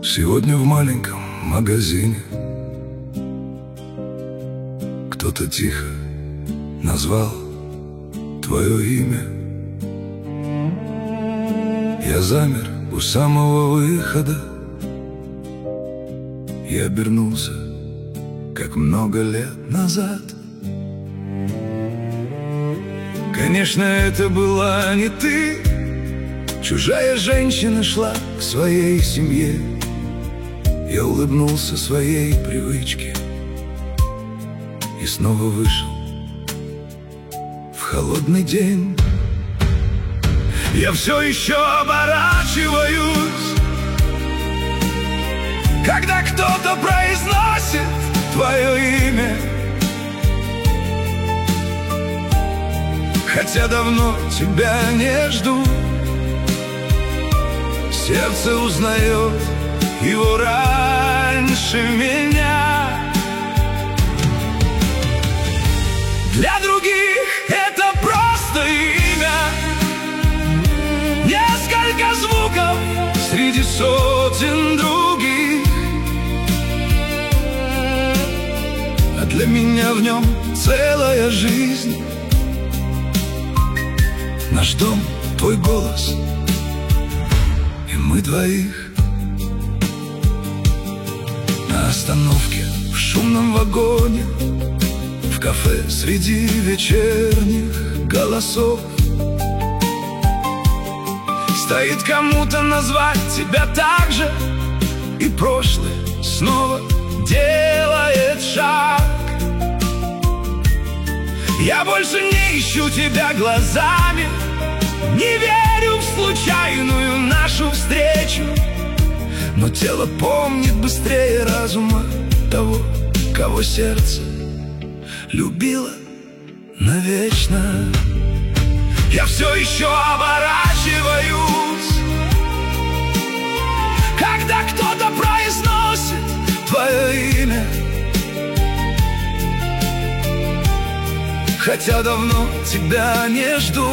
Сегодня в маленьком магазине кто-то тихо назвал твое имя. Я замер у самого выхода и обернулся, как много лет назад. Конечно, это была не ты. Чужая женщина шла к своей семье. Я улыбнулся своей привычке и снова вышел в холодный день. Я все еще оборачиваюсь, когда кто-то произносит твое имя. Хотя давно тебя не жду, сердце узнает его раньше меня. Для других это просто имя, несколько звуков среди сотен других. А для меня в нем целая жизнь. Наш дом, твой голос и мы двоих. На остановке, в шумном вагоне, в кафе среди вечерних голосов. Стоит кому-то назвать тебя так же, и прошлое снова делает шаг. Я больше не ищу тебя глазами, не верю в случайную нашу встречу, но тело помнит быстрее разума того, кого сердце любило навечно. Я все еще оборачиваюсь, когда кто-то произносит твое имя. Хотя давно тебя не жду,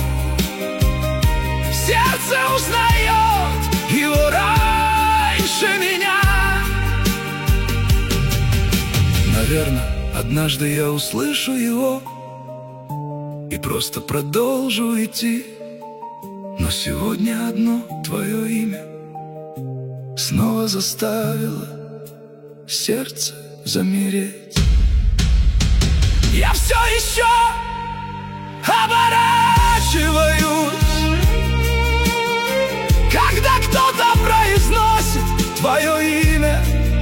сердце узнает его раньше меня. Наверное, однажды я услышу его и просто продолжу идти. Но сегодня одно твое имя снова заставило сердце замереть. Я все еще оборачиваюсь, когда кто-то произносит твое имя.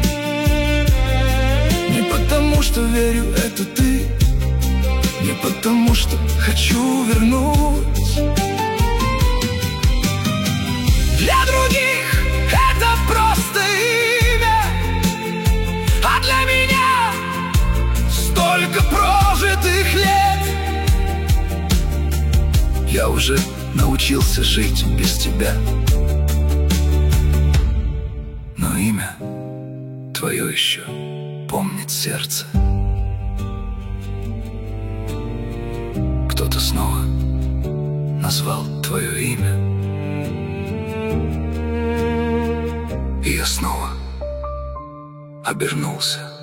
Не потому что верю, это ты, не потому что хочу вернуть. Для других это просто имя, а для меня столько прожитых лет. Я уже научился жить без тебя, но имя твое еще помнит сердце. Кто-то снова назвал твое имя, и я снова обернулся.